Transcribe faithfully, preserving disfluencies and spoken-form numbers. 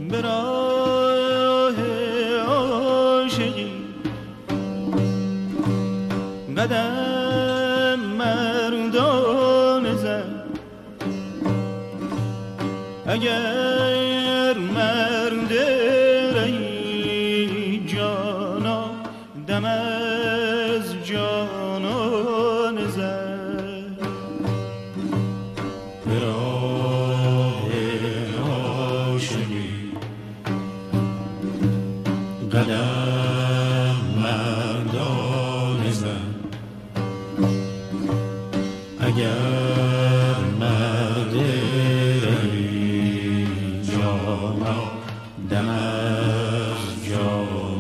به راه عاشقی قدم مردان زن. اگر مرد رهی جانا دم از جانان زن. به راه عاشقی قدم مردان زن. اگر مرد رهی جانا دم از جان